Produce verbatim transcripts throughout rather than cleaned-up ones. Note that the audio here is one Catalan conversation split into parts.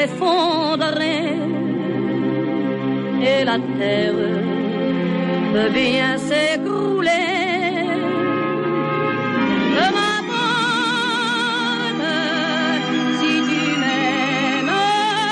s'effondrer et la terre peut bien s'écrouler. Je m'abandonne si tu m'aimes,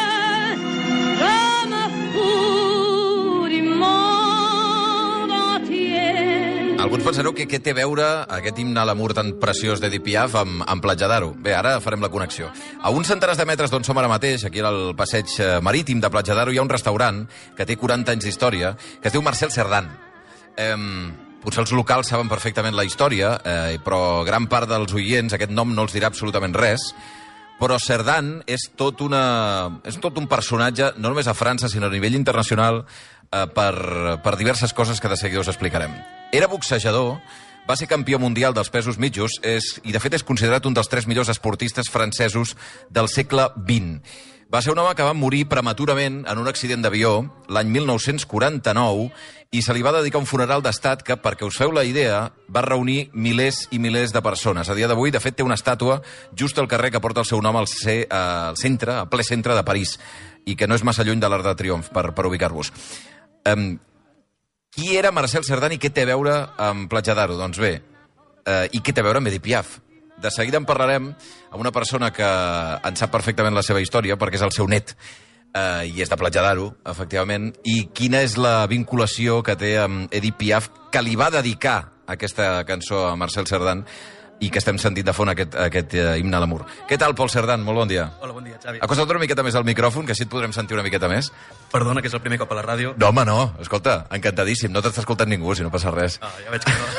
je me fous du monde entier. Alguns pensareu que què té a veure aquest himne a l'amor tan preciós d'Edith Piaf amb, amb Platja d'Aro. Bé, ara farem la connexió. A uns centenars de metres d'on som ara mateix, aquí al passeig marítim de Platja d'Aro, hi ha un restaurant que té quaranta anys d'història, que es diu Marcel Cerdan. Eh, potser els locals saben perfectament la història, eh, però gran part dels oients aquest nom no els dirà absolutament res. Però Cerdan és tot, una, és tot un personatge, no només a França, sinó a nivell internacional, eh, per, per diverses coses que de seguida us explicarem. Era boxejador, va ser campió mundial dels pesos mitjos és, i, de fet, és considerat un dels tres millors esportistes francesos del segle vint. Va ser un home que va morir prematurament en un accident d'avió l'any mil nou-cents quaranta-nou i se li va dedicar un funeral d'estat que, perquè us feu la idea, va reunir milers i milers de persones. A dia d'avui, de fet, té una estàtua just al carrer que porta el seu nom al, C, al centre, al ple centre de París, i que no és massa lluny de l'Arc de Triomf, per, per ubicar-vos. Um, qui era Marcel Cerdan i què té a veure amb Platja d'Aro? Doncs bé, uh, i què té a veure amb Edith Piaf? De seguida en parlarem amb una persona que en sap perfectament la seva història, perquè és el seu net, eh, i és de Platja d'Aro, efectivament, i quina és la vinculació que té amb Edith Piaf, que li va dedicar aquesta cançó a Marcel Cerdan, i que estem sentint de fons aquest, aquest uh, himne a l'amor. Què tal, Pol Cerdan? Molt bon dia. Hola, bon dia, Xavi. Acosta't una miqueta més al micròfon, que així et podrem sentir una miqueta més. Perdona, que és el primer cop a la ràdio. No, home, no. Escolta, encantadíssim. No t'està escoltant ningú, si no passa res. Ah, ja veig que no.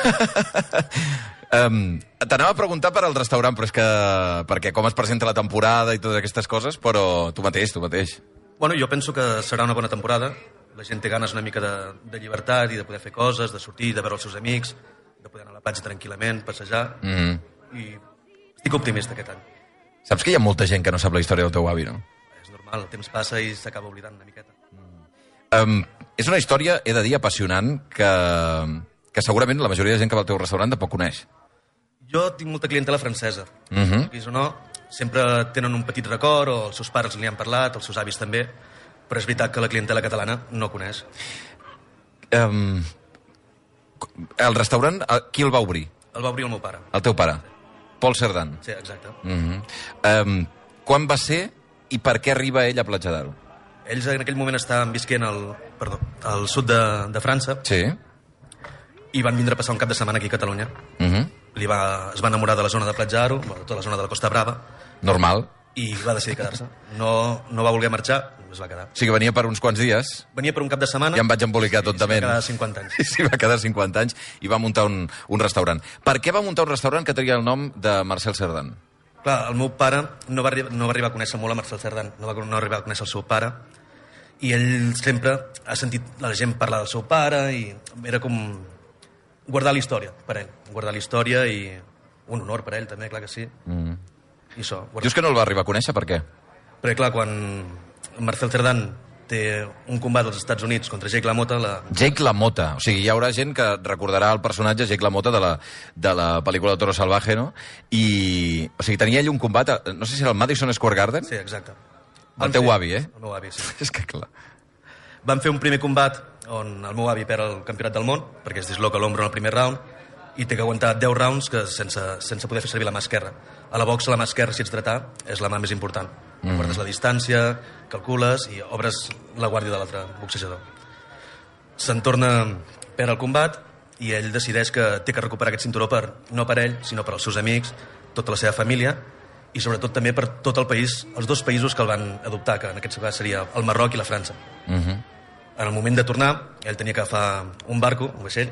Um, T'anava a preguntar per al restaurant, però és que perquè com es presenta la temporada i totes aquestes coses, però tu mateix, tu mateix. Bueno, jo penso que serà una bona temporada. La gent té ganes una mica de, de llibertat i de poder fer coses, de sortir, de veure els seus amics, de poder anar a la platja tranquil·lament, passejar, Mm. i estic optimista aquest any. Saps que hi ha molta gent que no sap la història del teu avi, no? És normal, el temps passa i s'acaba oblidant una miqueta. Um, és una història, he de dir, apassionant, que, que segurament la majoria de gent que va al teu restaurant tampoc coneix. Jo tinc molta clientela francesa. Uh -huh. O no, sempre tenen un petit record, o els seus pares li han parlat, els seus avis també, però és veritat que la clientela catalana no coneix. Um, el restaurant, qui el va obrir? El va obrir el meu pare. El teu pare? Pol Cerdan? Sí, exacte. Uh -huh. um, quan va ser i per què arriba ell a Platja d'Aro? Ells en aquell moment estaven visquent al, perdó, al sud de, de França. Sí. I van vindre a passar un cap de setmana aquí a Catalunya. Uh -huh. Li va, es va enamorar de la zona de Platja d'Aro, bueno, tota la zona de la Costa Brava. Normal. I va decidir quedar-se. No, no va voler marxar, es va quedar. O sigui, venia per uns quants dies. Venia per un cap de setmana. Ja em vaig embolicar tontament. I s'hi va quedar cinquanta anys. I s'hi va quedar cinquanta anys i va muntar un, un restaurant. Per què va muntar un restaurant que tenia el nom de Marcel Cerdan? Clar, el meu pare no va, no va arribar a conèixer molt a Marcel Cerdan, no va, no va arribar a conèixer el seu pare, i ell sempre ha sentit la gent parlar del seu pare, i era com guardar la història per ell, guardar la història, i un honor per ell també, clar que sí. Mm. I això, guardar... Dius que no el va arribar a conèixer, per què? Perquè clar, quan Marcel Cerdan té un combat als Estats Units contra Jake LaMotta... La... Jake LaMotta, o sigui, hi haurà gent que recordarà el personatge Jake LaMotta de la, de la pel·lícula Toro Salvaje, no? I, o sigui, tenia ell un combat, a, no sé si era el Madison Square Garden? Sí, exacte. El teu fer... avi, eh? El meu avi, sí. És que clar. Van fer un primer combat on el meu avi perd el campionat del món, perquè es disloca l'ombro en el primer round, i té que aguantar deu rounds que sense, sense poder fer servir la mà esquerra. A la boxa, la mà esquerra, si ets dretà, és la mà més important. Mm. Guardes la distància, calcules i obres la guàrdia de l'altre boxejador. Se'n torna per al combat i ell decideix que té que recuperar aquest cinturó per, no per ell, sinó per als seus amics, tota la seva família, i sobretot també per tot el país, els dos països que el van adoptar, que en aquest cas seria el Marroc i la França. Uh -huh. En el moment de tornar, ell tenia que agafar un barco, un vaixell,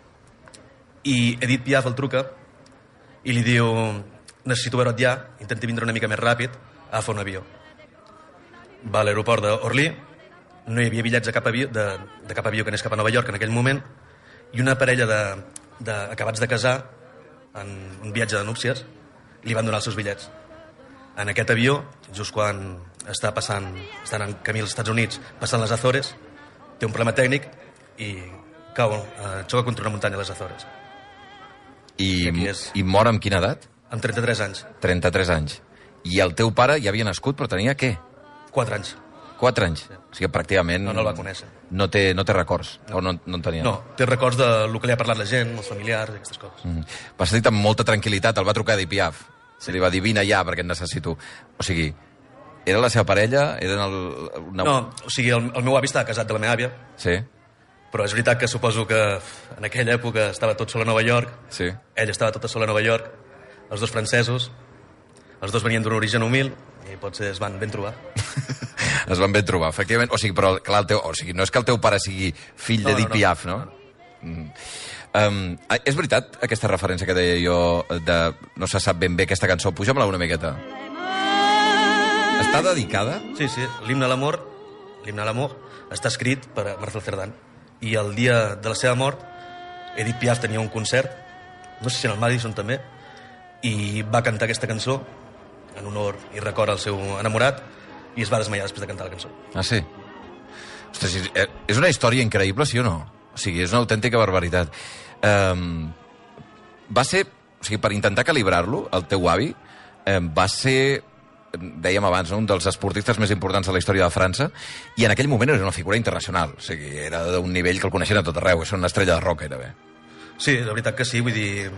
i Edith Piaf el truca i li diu: necessito veure't ja, intenti vindre una mica més ràpid, a agafar un avió. Va a l'aeroport d'Orly, no hi havia bitllets de cap, avió, de, de cap avió que anés cap a Nova York en aquell moment, i una parella de, de acabats de casar en un viatge de núpcies li van donar els seus bitllets. En aquest avió, just quan està passant, estan en camí als Estats Units, passant les Azores, té un problema tècnic i cau, eh, xoca contra una muntanya a les Azores. I, I, és... I mor amb quina edat? Amb trenta-tres anys. trenta-tres anys. I el teu pare ja havia nascut, però tenia què? Quatre anys. Quatre anys. Sí. O sigui, pràcticament... No, no el va conèixer. No té, no té records, no. o no, no en tenia. No, té records del que li ha parlat la gent, els familiars, i aquestes coses. Mm. Va ser dit amb molta tranquil·litat, el va trucar a Edith Piaf. Sí. Li va dir, vine ja, perquè et necessito. O sigui, era la seva parella? Eren el, una... No, o sigui, el, el meu avi estava casat de la meva àvia, Sí, però és veritat que suposo que en aquella època estava tot sol a Nova York, sí. ell estava tot sol a Nova York, els dos francesos, els dos venien d'un origen humil, i potser es van ben trobar. Es van ben trobar, efectivament. O sigui, però, clar, el teu, o sigui, no és que el teu pare sigui fill No, d'Edith no, no. Piaf, no? Mm. Um, és veritat aquesta referència que deia jo de no se sap ben bé aquesta cançó? Puja'm-la una miqueta. Està dedicada? Sí, sí, l'himne a l'amor, l'himne a l'amor, està escrit per Marcel Cerdán. I el dia de la seva mort, Edith Piaf tenia un concert, no sé si en el Madison també, i va cantar aquesta cançó en honor i record al seu enamorat, i es va desmaiar després de cantar la cançó. Ah, sí? Ostres, és- és una història increïble, sí o no? O sigui, és una autèntica barbaritat. Um, va ser... O sigui, per intentar calibrar-lo, el teu avi, um, va ser, dèiem abans, no? Un dels esportistes més importants de la història de França, i en aquell moment era una figura internacional. O sigui, era d'un nivell que el coneixien a tot arreu. És una estrella de rock, gairebé. Sí, la veritat que sí, vull dir...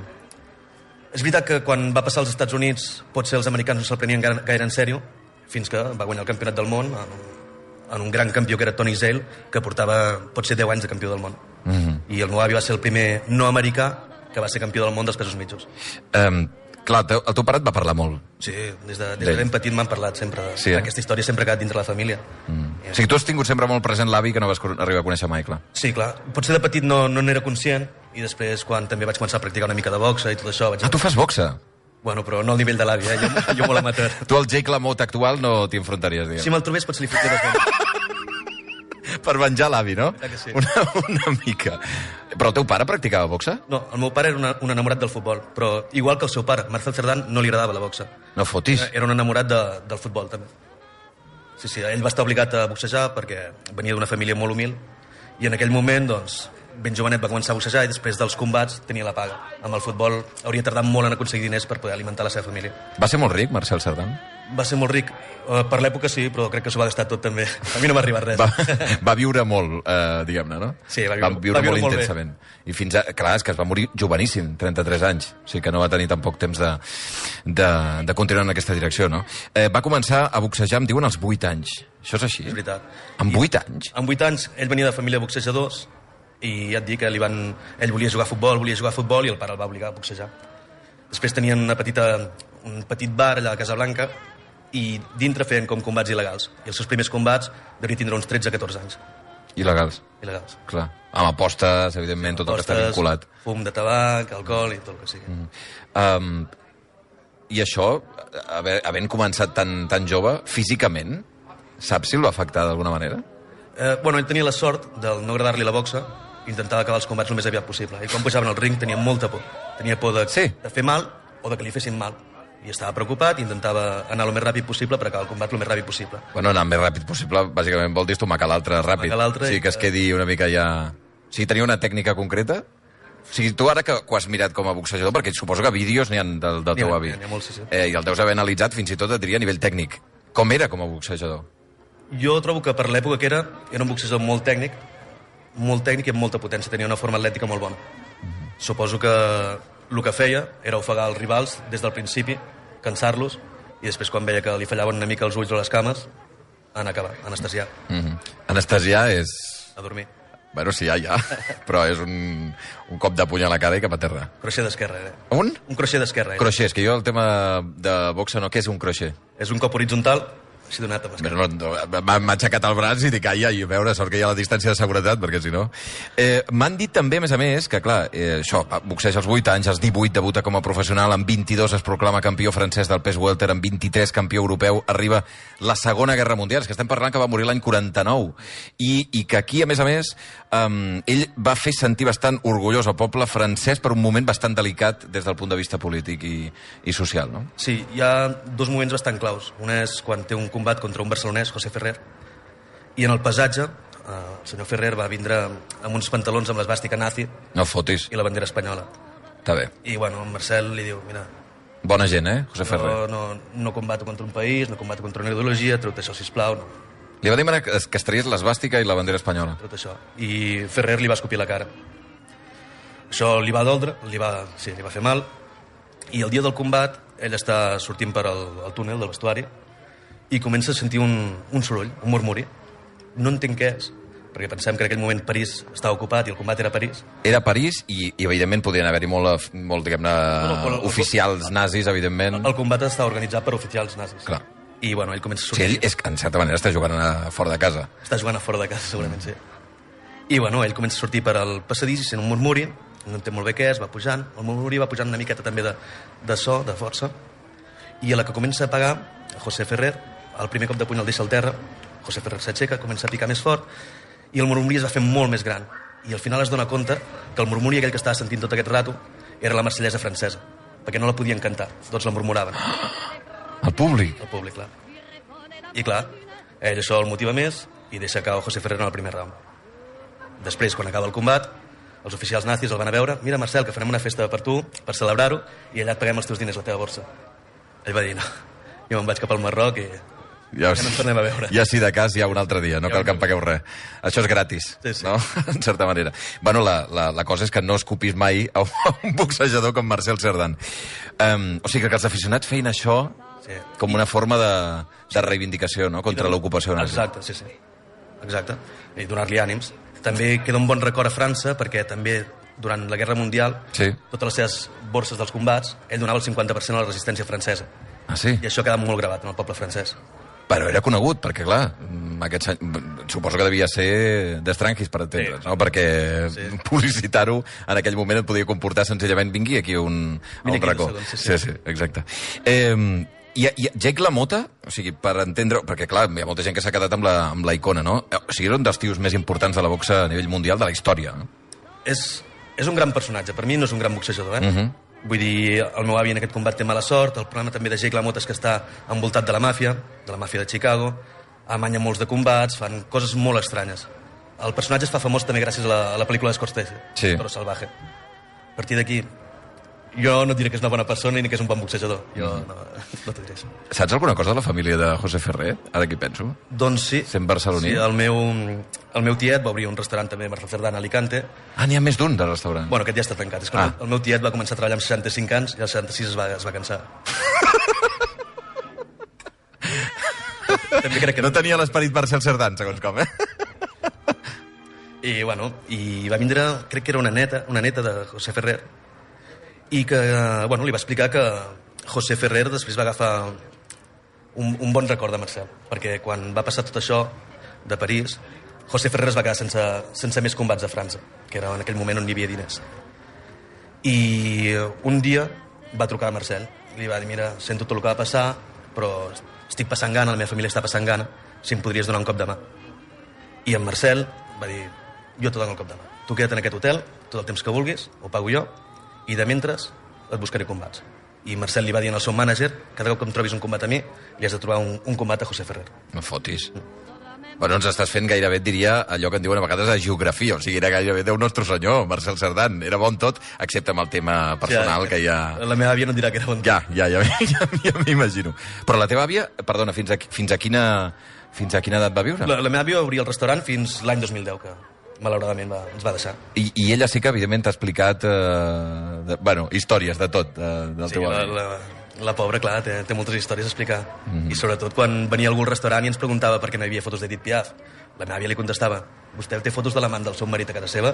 És veritat que quan va passar als Estats Units potser els americans no se'l prenien gaire, gaire en sèrio, fins que va guanyar el campionat del món en, en un gran campió que era Tony Zale, que portava potser deu anys de campió del món. Mm-hmm. I el meu avi va ser el primer no americà que va ser campió del món dels pesos mitjos. Um, clar, el teu, el teu pare et va parlar molt. Sí, des de, des D'ell. de ben petit m'han parlat sempre de, Sí, eh? aquesta història, sempre ha quedat dintre la família. Mm. O sigui, tu has tingut sempre molt present l'avi que no vas co- arribar a conèixer mai, clar. Sí, clar, potser de petit no no n'era conscient, i després quan també vaig començar a practicar una mica de boxa i tot això vaig... Ah, tu fas boxa? Bueno, però no al nivell de l'avi, eh? jo, jo molt amateur. Tu al Jake LaMotte actual no t'hi enfrontaries, diguem. Si me'l trobés potser li fotria dos gols. Per venjar l'avi, no? Clar que sí. Una, una mica. Però el teu pare practicava boxa? No, el meu pare era una, un enamorat del futbol, però igual que el seu pare, Marcel Cerdán, no li agradava la boxa. No fotis. Era un enamorat de, del futbol, també. Sí, sí, ell va estar obligat a boxejar perquè venia d'una família molt humil i en aquell moment, doncs, ben jovenet va començar a boxejar i després dels combats tenia la paga. Amb el futbol hauria tardat molt en aconseguir diners per poder alimentar la seva família. Va ser molt ric, Marcel Cerdán? Va ser molt ric. Uh, per l'època sí, però crec que s'ho va gastar tot també. A mi no m'ha arribat res. Va, va viure molt, eh, diguem-ne, no? Sí, va viure- va viure, va viure molt, molt bé. intensament. I fins a... Clar, és que es va morir joveníssim, trenta-tres anys. O sigui que no va tenir tampoc temps de, de, de continuar en aquesta direcció, no? Eh, va començar a boxejar, em diuen, als vuit anys. Això és així? És veritat. Amb vuit anys? Amb vuit anys, ell venia de família de boxejadors i ja et dic que li van... ell volia jugar a futbol, volia jugar a futbol i el pare el va obligar a boxejar. Després tenien una petita, un petit bar allà a Casablanca i dintre feien com combats il·legals. I els seus primers combats devia tindre uns tretze a catorze anys. Il·legals, Il·legals. clar. Amb apostes, evidentment, tot el que està Apostes, vinculat. fum de tabac, alcohol i tot el que sigui. Mm. Um, I això, haver, havent començat tan, tan jove, físicament, saps si el va afectar d'alguna manera? Eh, bueno, ell tenia la sort de no agradar-li la boxa i intentava acabar els combats el més aviat possible. I quan pujaven al ring tenia molta por. Tenia por de, Sí. de fer mal o de que li fessin mal. I estava preocupat i intentava anar el més ràpid possible per acabar el combat el més ràpid possible. Bueno, anar el més ràpid possible, bàsicament vol dir estomacar l'altre ràpid. Estomacar l'altre Sí, i que es que- quedi una mica ja... O sigui, tenia una tècnica concreta? O sigui, tu ara que, que ho has mirat com a boxejador, perquè suposo que vídeos n'hi ha del, del N'hi ha, teu avi. n'hi ha, n'hi ha molts, sí, sí. Eh, I el deus haver analitzat, fins i tot et diria a nivell tècnic. Com era com a boxejador? Jo trobo que per l'època que era, era un boxejador molt tècnic, molt tècnic i amb molta potència, tenia una forma atlètica molt bona. Mm-hmm. Suposo que el que feia era ofegar els rivals des del principi, cansar-los, i després quan veia que li fallaven una mica els ulls o les cames, anar a acabar, anestesiar, Mm -hmm. Anestesiar és... a dormir. Bueno, sí, ja, ja. Però és un, un cop de puny a la cara i cap a terra. Crochet d'esquerra, era. Un? Un crochet d'esquerra, era. Crochet, és que jo el tema de boxa no... Què és un crochet? És un cop horitzontal, així donat amb Bé, esquerra. no, no, m'ha m'ha aixecat el braç i dic, ai, ai, a veure, sort que hi ha la distància de seguretat, perquè si no... Eh, M'han dit també, a més a més, que, clar, eh, això, boxeja als vuit anys, als divuit debuta com a professional, amb vint-i-dos es proclama campió francès del pes welter, amb vint-i-tres campió europeu, arriba la Segona Guerra Mundial, és que estem parlant que va morir l'any quaranta-nou, i, i que aquí, a més a més, eh, ell va fer sentir bastant orgullós al poble francès per un moment bastant delicat des del punt de vista polític i, i social, no? Sí, hi ha dos moments bastant claus. Un és quan té un combat contra un barcelonès, José Ferrer, i en el passatge eh, el senyor Ferrer va vindre amb uns pantalons amb l'esbàstica nazi No fotis, i la bandera espanyola. està bé. I bueno, en Marcel li diu, mira, Bona gent, eh, José Ferrer? No, no, no combato contra un país, no combato contra una ideologia, treu això, sisplau, no. Li va demanar que es tragués l'esvàstica i la bandera espanyola. Tot això. I Ferrer li va escopir la cara. Això li va doldre, li va, sí, li va fer mal, i el dia del combat ell està sortint per al, al túnel del vestuari i comença a sentir un, un soroll, un murmuri. No entenc què és, perquè pensem que en aquell moment París estava ocupat i el combat era a París. Era a París i, i evidentment, podien haver-hi molt, molt diguem-ne, no, no, oficials el, nazis, evidentment. El, el combat estava organitzat per oficials nazis. Clar. I, bueno, ell comença a Sí, sortir. ell, és, en certa manera, està jugant a fora de casa. Està jugant a fora de casa, segurament, sí. I, bueno, ell comença a sortir per al passadís i sent un murmuri, no entén molt bé què és, va pujant, el murmuri va pujant una miqueta també de, de so, de força, i a la que comença a pagar, José Ferrer, el primer cop de puny el deixa al terra, José Ferrer s'aixeca, comença a picar més fort, i el murmuri es va fer molt més gran. I al final es dona compte que el murmuri aquell que estava sentint tot aquest rato era la marsellesa francesa, perquè no la podien cantar, tots la murmuraven. El públic? El públic, clar. I clar, ell això el motiva més i deixa caure José Ferrer en el primer round. Després, quan acaba el combat, els oficials nazis el van a veure, mira Marcel, que farem una festa per tu, per celebrar-ho, i allà et paguem els teus diners, la teva borsa. Ell va dir, no, jo me'n vaig cap al Marroc i ja, ja no ens tornem a veure. Ja si de cas hi ha un altre dia, no ja cal que em pagueu res. Això és gratis, sí, sí. no? En certa manera. Bueno, la, la, la cosa és que no escopis mai a un boxejador com Marcel Cerdan. Um, o sigui que els aficionats feien això sí. com una forma de, de reivindicació, no?, contra de... l'ocupació nazi. Exacte, sí, sí. Exacte. I donar-li ànims. També queda un bon record a França, perquè també durant la Guerra Mundial, sí. totes les seves borses dels combats, ell donava el cinquanta per cent a la resistència francesa. Ah, sí? I això ha quedat molt gravat en el poble francès. Però era conegut, perquè, clar, aquests anys, suposo que devia ser d'estrangis, per entendre's, sí. no? Perquè sí. publicitar-ho en aquell moment et podia comportar senzillament vingui aquí un, a un racó. Segons, sí, sí, sí. sí, exacte. Eh, i, i Jake LaMotta, o sigui, per entendre... Perquè, clar, hi ha molta gent que s'ha quedat amb la, amb la icona, no? O sigui, era un dels tios més importants de la boxa a nivell mundial de la història. No? És, és un gran personatge. Per mi no és un gran boxejador, eh? Uh -huh. Vull dir, el meu avi en aquest combat té mala sort, el problema també de Jake LaMotta és que està envoltat de la màfia, de la màfia de Chicago, amanya molts de combats, fan coses molt estranyes. El personatge es fa famós també gràcies a la, a la pel·lícula de Scorsese, sí. Toro Salvaje. A partir d'aquí, jo no diré que és una bona persona ni que és un bon boxejador. Jo no, no t'ho diré això. Saps alguna cosa de la família de José Ferrer, ara que hi penso? Doncs sí. Sent barceloní? Sí, el meu, el meu tiet va obrir un restaurant també de Marcel Cerdan a Alicante. Ah, n'hi ha més d'un de restaurant? Bueno, aquest ja està tancat. És que ah. el meu tiet va començar a treballar amb seixanta-cinc anys i als seixanta-sis es va, es va cansar. També crec que... No tenia l'esperit Marcel Cerdan, segons com, eh? I, bueno, i va vindre, crec que era una neta, una neta de José Ferrer, i que, bueno, li va explicar que José Ferrer després va agafar un, un bon record de Marcel, perquè quan va passar tot això de París, José Ferrer es va quedar sense, sense més combats a França, que era en aquell moment on hi havia diners. I un dia va trucar a Marcel, li va dir, mira, sento tot el que va passar, però estic passant gana, la meva família està passant gana, si em podries donar un cop de mà. I en Marcel va dir, jo t'ho dono el cop de mà. Tu queda't en aquest hotel, tot el temps que vulguis, ho pago jo, i de mentres et buscaré combats. I Marcel li va dir al seu mànager, cada cop que em trobis un combat a mi, li has de trobar un, un combat a José Ferrer. No fotis. Mm. Bueno, ens estàs fent gairebé, et diria, allò que en diuen a vegades de geografia, o sigui, era gairebé Déu nostre senyor, Marcel Cerdan, era bon tot, excepte amb el tema personal, sí, que ja... La meva àvia no dirà que era bon tot. Ja, ja, ja, ja, ja m'imagino. Però la teva àvia, perdona, fins a, fins a quina... Fins a quina edat va viure? La, la meva àvia va obrir el restaurant fins l'any dos mil deu, que malauradament va, ens va deixar. I, I ella sí que, evidentment, t'ha explicat eh, de, bueno, històries de tot, de, del sí, teu la, avi. La, la pobra, clar, té, té moltes històries a explicar. Mm -hmm. I sobretot quan venia a algun restaurant i ens preguntava per què no hi havia fotos d'Edith Piaf. La meva àvia li contestava, vostè té fotos de l'amant del seu marit a casa seva?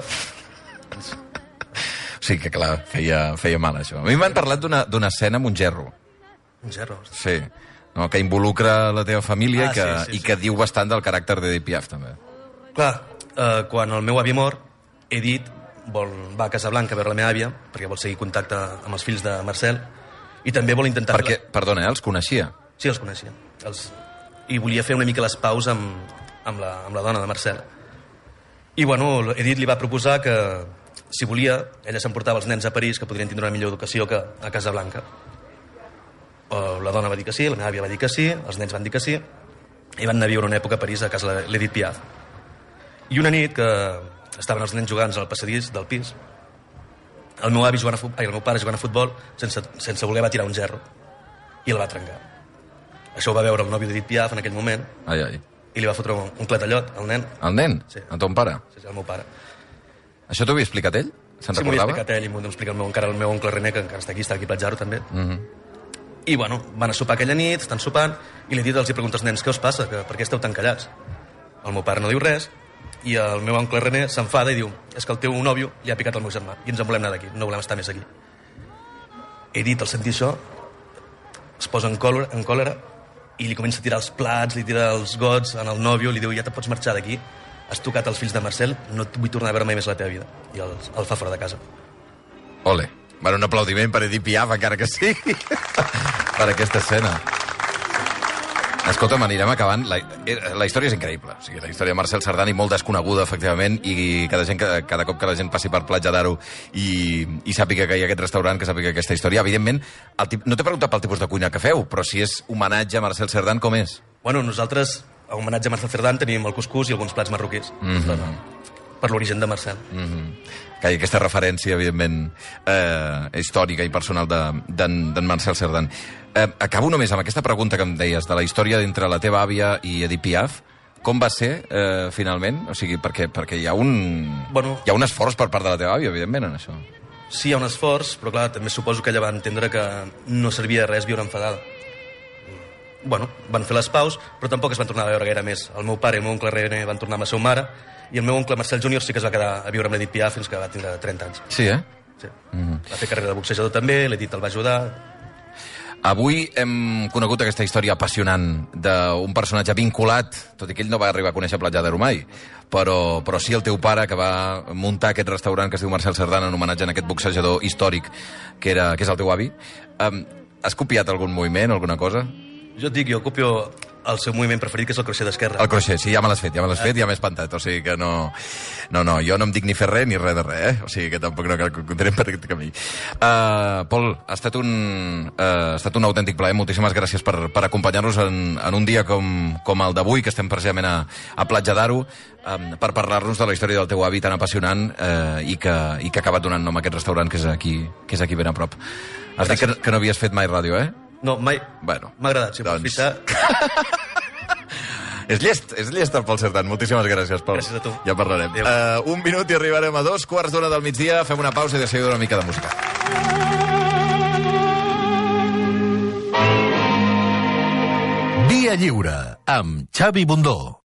Sí que, clar, feia, feia mal, això. A mi m'han parlat d'una escena amb un gerro. Un gerro? Sí, no, que involucra la teva família ah, i, que, sí, sí, i sí. que diu bastant del caràcter d'Edith Piaf, també. Clar, eh, quan el meu avi mor, Edith vol, va a Casablanca a veure la meva àvia, perquè vol seguir contacte amb els fills de Marcel, i també vol intentar... Perquè, perdona, eh, els coneixia? Sí, els coneixia. Els... I volia fer una mica les paus amb, amb, la, amb la dona de Marcel. I, bueno, Edith li va proposar que, si volia, ella s'emportava els nens a París, que podrien tindre una millor educació que a Casablanca. O la dona va dir que sí, la meva àvia va dir que sí, els nens van dir que sí, i van anar a viure una època a París a casa de l'Edith Piaf. I una nit que estaven els nens jugant al passadís del pis, el meu avi jugant a futbol, ai, el meu pare jugant a futbol, sense, sense voler va tirar un gerro i el va trencar. Això ho va veure el nòvio d'Edith Piaf en aquell moment Ai, ai. i li va fotre un, un clatallot al nen. El nen? Sí. A ton pare? Sí, sí, el meu pare. Això t'ho havia explicat ell? Se'n Sí, m'ho havia recordava? explicat ell i m'ho explica el meu, encara el meu oncle René, que encara està aquí, està aquí a Platjaro també. Mhm. I, bueno, van a sopar aquella nit, estan sopant, i li he dit, els hi pregunto als nens, què us passa? Que, per què esteu tan callats? El meu pare no diu res, i el meu oncle René s'enfada i diu, és que el teu nòvio li ha picat el meu germà, i ens en volem anar d'aquí, no volem estar més aquí. He dit, al sentir això, es posa en còlera, en còlera i li comença a tirar els plats, li tira els gots en el nòvio, li diu, ja te pots marxar d'aquí, has tocat els fills de Marcel, no et vull tornar a veure mai més a la teva vida. I el, el fa fora de casa. Ole. Bueno, un aplaudiment per Edith Piaf, encara que sigui, per aquesta escena. Escolta'm, anirem acabant. La, la història és increïble. O sigui, la història de Marcel Cerdani, molt desconeguda, efectivament, i cada, gent, cada cop que la gent passi per Platja d'Aro i, i sàpiga que hi ha aquest restaurant, que sàpiga aquesta història, evidentment, el tip, no t'he preguntat pel tipus de cuina que feu, però si és homenatge a Marcel Cerdan, com és? Bueno, nosaltres, a homenatge a Marcel Cerdan, tenim el cuscús i alguns plats marroquins. Mhm. Per l'origen de Marcel. Mm-hmm. Que hi ha aquesta referència, evidentment, eh, històrica i personal d'en de, d'en Marcel Cerdan. Eh, acabo només amb aquesta pregunta que em deies, de la història entre la teva àvia i Edith Piaf. Com va ser, eh, finalment? O sigui, perquè, perquè hi ha un... Bueno, hi ha un esforç per part de la teva àvia, evidentment, en això. sí, hi ha un esforç, però clar, també suposo que ella va entendre que no servia de res viure enfadada. Bueno, van fer les paus, però tampoc es van tornar a veure gaire més. El meu pare i el meu oncle René van tornar amb la seva mare, i el meu oncle Marcel júnior sí que es va quedar a viure amb l'Edith Piaf fins que va tindre trenta anys. Sí, eh? Sí. Mm-hmm. Va fer carrera de boxejador també, l'Edith el va ajudar. Avui hem conegut aquesta història apassionant d'un personatge vinculat, tot i que ell no va arribar a conèixer Platja d'Aro mai, però, però sí el teu pare, que va muntar aquest restaurant que es diu Marcel Cerdan en homenatge a aquest boxejador històric que, era, que és el teu avi. Um, has copiat algun moviment, alguna cosa? Jo et dic, jo copio el seu moviment preferit, que és el crochet d'esquerra. El crochet, sí, ja me l'has fet, ja me l'has fet, ja m'he espantat, o sigui que no... No, no, jo no em dic ni fer res ni res de res, eh? O sigui que tampoc no cal que continuem per aquest camí. Uh, Pol, ha estat un, uh, ha estat un autèntic plaer, moltíssimes gràcies per, per acompanyar-nos en, en un dia com, com el d'avui, que estem precisament a, a Platja d'Aro, um, per parlar-nos de la història del teu avi tan apassionant uh, i, que, i que ha acabat donant nom a aquest restaurant que és aquí, que és aquí ben a prop. Has dit que, que no havies fet mai ràdio, eh? No, mai. Bueno, m'ha agradat, si doncs... pots fixar... És llest, és llest el Pol Cerdan. Moltíssimes gràcies, Pol. Gràcies a tu. Ja parlarem. Uh, un minut i arribarem a dos quarts d'hora del migdia. Fem una pausa i de seguida una mica de música. Via Lliure, amb Xavi Bundó.